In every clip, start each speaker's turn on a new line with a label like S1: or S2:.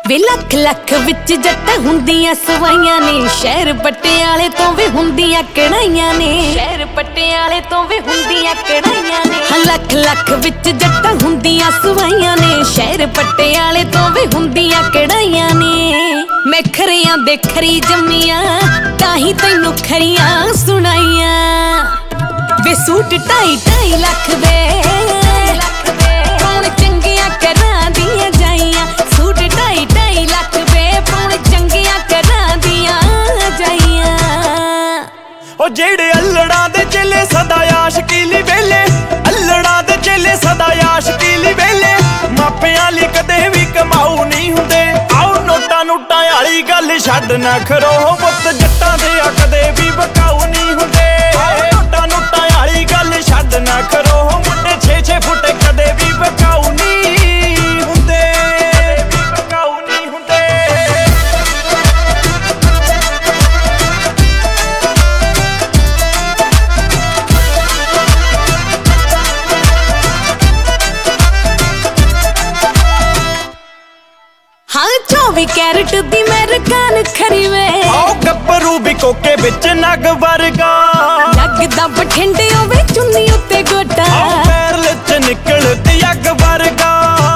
S1: ਵੇ ਲੱਖ ਲੱਖ ਵਿੱਚ ਜੱਟਾਂ ਹੁੰਦੀਆਂ ਸਵਾਈਆਂ ਨੇ, ਸ਼ਹਿਰ ਪਟਿਆਲੇ ਤੋਂ ਵੀ ਹੁੰਦੀਆਂ ਕੜਾਈਆਂ ਨੇ, ਸ਼ਹਿਰ ਪਟਿਆਲੇ ਤੋਂ ਵੀ ਹੁੰਦੀਆਂ ਕੜਾਈਆਂ ਨੇ। ਹਾਂ ਲੱਖ ਲੱਖ ਵਿੱਚ ਜੱਟਾਂ ਹੁੰਦੀਆਂ ਸਵਾਈਆਂ ਨੇ, ਸ਼ਹਿਰ ਪਟਿਆਲੇ ਤੋਂ ਵੀ ਹੁੰਦੀਆਂ ਕੜਾਈਆਂ ਨੇ। ਮੈਂ ਖਰਿਆਂ ਦੇ ਖਰੀ ਜੰਮੀਆਂ ਤਾਂ ਹੀ ਤੈਨੂੰ ਖਰੀਆਂ ਸੁਣਾਈਆਂ। ਵੇ ਸੂਟ 2.5 ਲੱਖ ਦੇ ਕੌਣ ਚੰਗੀਆਂ ਕਰਾਂ ਦੀਆਂ ਜਾਈਆਂ, ਸੂਟ 2.5 ਲੱਖ ਦੇ ਕੌਣ ਚੰਗੀਆਂ ਕਰਾਂ ਦੀਆਂ ਜਾਈਆਂ।
S2: ਉਹ ਜਿਹੜੇ ਅਲੜਾਂ ਦੇ ਚੇਲੇ ਸਦਾ ਆਸ਼ਕੀ ਲਈ ਵੇਲੇ, ਅਲੜਾਂ ਦੇ ਚੇਲੇ ਸਦਾ ਆਸ਼ਕੀ ਲਈ ਵੇਲੇ, ਮਾਪਿਆਂ ਲਈ ਕਦੇ ਵੀ ਕਮਾਊ ਨਹੀਂ ਹੁੰਦੇ। ਆਓ ਨੋਟਾਂ ਨੂਟਾਂ ਵਾਲੀ ਗੱਲ ਛੱਡ ਨਾ ਖਰੋ, ਪੁੱਤ ਜੱਟਾਂ ਦੇ ਆ ਕਦੇ ਵੀ ਬਕਾਊ ਨਹੀਂ ਹੁੰਦੇ। ਨੋਟਾਂ ਨੂਟਾਂ ਵਾਲੀ ਗੱਲ ਛੱਡ ਨਾ ਖਰੋ, ਮੁੰਡੇ 6-6 ਫੁੱਟ ਕਦੇ ਵੀ ਬਕਾਊ ਨਹੀਂ ਹੁੰਦੇ, ਵੀ ਬਕਾਊ ਨਹੀਂ ਹੁੰਦੇ।
S1: ਹਾਂ 24 ਕੈਰਟ ਦੀ ਮੈਂ ਰਕਾਨ ਖਰੀ ਵੇ,
S2: ਆਓ ਗੱਭਰੂ ਵੀ ਕੋਕੇ ਵਿੱਚ ਨਗ ਵਰਗਾ,
S1: ਲੱਗਦਾ ਬਠਿੰਡੇ ਹੋਵੇ ਚੁੰਨੀ ਉੱਤੇ ਗੋਟਾ,
S2: ਆਓ ਪੈਰ ਵਿੱਚ ਨਿਕਲਦੀ ਅੱਗ ਵਰਗਾ।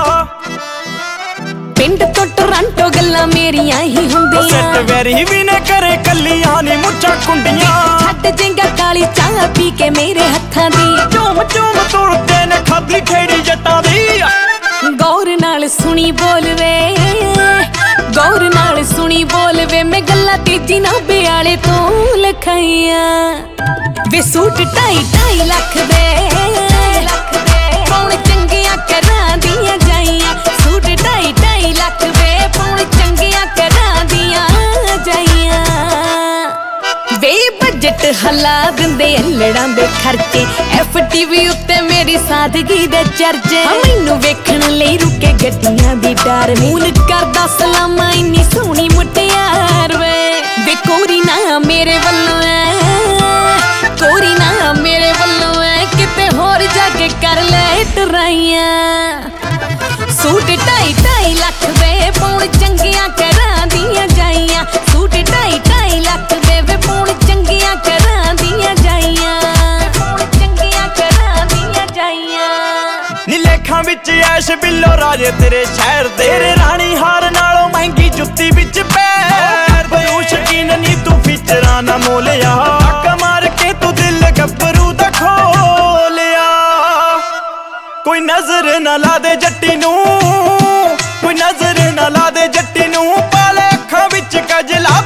S1: ਪਿੰਡ ਤੋਂ ਟੋਰਾਂਟੋ ਗੱਲਾਂ ਮੇਰੀਆਂ ਹੀ ਹੁੰਦੀਆਂ,
S2: ਸੈੱਟ ਵੈਰੀ ਵੀ ਨੇ ਕਰੇ ਕੱਲੀਆਂ ਨੀ ਮੁੱਛਾਂ ਕੁੰਡੀਆਂ,
S1: ਛੱਡ ਜੇਗਾ ਕਾਲੀ ਚਾਹ ਪੀ ਕੇ ਮੇਰੇ ਹੱਥਾਂ ਦੀ,
S2: ਝੂਮ ਝੂਮ ਤੁਰਦੇ ਨੇ ਖਾਦੀ ਖੇੜੀ ਜੱਟਾਂ ਦੀ।
S1: ਗੌਰ ਨਾਲ ਸੁਣੀ ਬੋਲਵੇ, ਗੌਰ ਨਾਲ ਸੁਣੀ ਬੋਲਵੇ, ਮੈਂ ਗੱਲਾਂ ਤੀਜੀ ਨਾਭੇ ਵਾਲੇ ਤੋਂ ਲਿਖਾਈਆਂ। ਵੇ ਸੂਟ 2.5 ਲੱਖ ਦੇ ਕੌਣ ਚੰਗੀਆਂ ਕਰਾਂ ਦੀਆਂ ਜਾਈਆਂ, ਸੂਟ 2.5 ਲੱਖ ਦੇ ਕੌਣ ਚੰਗੀਆਂ ਕਰਾਂ ਦੀਆਂ ਜਾਈਆਂ। ਵੇ ਬਜਟ ਹਲਾ ਦਿੰਦੇ ਅਲੜਾਂ ਦੇ ਖਰਚੇ, FTV ਉੱਤੇ ਮੇਰੀ ਸਾਦਗੀ ਦੇ ਚਰਚੇ, ਮੈਨੂੰ ਵੇਖਣ ਲਈ ਰੁਕੇ ਗੱਡੀਆਂ ਦੀ ਡਰ, ਮੂਨ ਕਰਦਾ ਸਲਾਮਾਂ ਇੰਨੀ ਸੋਹਣੀ ਮੁਟਿਆਰ ਵੇ ਕੋਰੀ ਨਾ ਮੇਰੇ ਵੱਲੋਂ ਐ, ਕੋਰੀ ਨਾ ਮੇਰੇ ਵੱਲੋਂ ਐ, ਕਿਤੇ ਹੋਰ ਜਾ ਕੇ ਕਰ ਲੈ ਟਰਾਈਆਂ। ਸੂਟ 2.5 ਲੱਖ ਦੇ ਪੌਣ ਚੰਗੀਆਂ ਕਰਾਂ ਦੀਆਂ ਜਾਈਆਂ, ਸੂਟ 2.5 ਲੱਖ ਦੇ ਵੇ ਪੌਣ ਚੰਗੀਆਂ ਕਰਾਂ ਦੀਆਂ ਜਾਈਆਂ, ਪੌਣ ਚੰਗੀਆਂ ਕਰਾਂ ਦੀਆਂ ਜਾਈਆਂ।
S2: ਨੀ ਲੇਖਾਂ ਵਿੱਚ ਐਸ਼ ਬਿੱਲੋ ਰਾਜੇ ਤੇਰੇ ਸ਼ਹਿਰ, ਤੇਰੇ ਰਾਣੀ ਹਾਰ ਨਾਲੋਂ ਮਹਿੰਗੀ ਜੁੱਤੀ ਵਿੱਚ ਪੈਰ, ਬਰੂ ਸ਼ਕੀਨ ਨੀ ਤੂੰ ਫਿਚਰਾਂ ਨਾ ਮੋਲਿਆ, ਅੱਕ ਮਾਰ ਕੇ ਤੂੰ ਦਿਲ ਗੱਭਰੂ ਦਾ ਖੋਲਿਆ। ਕੋਈ ਨਜ਼ਰ ਨਾ ਲਾ ਦੇ ਜੱਟੀ ਨੂੰ, ਕੋਈ ਨਜ਼ਰ ਨਾ ਲਾ ਦੇ ਜੱਟੀ ਨੂੰ, ਪਾਲੇ ਅੱਖਾਂ ਵਿੱਚ ਕਜਲਾ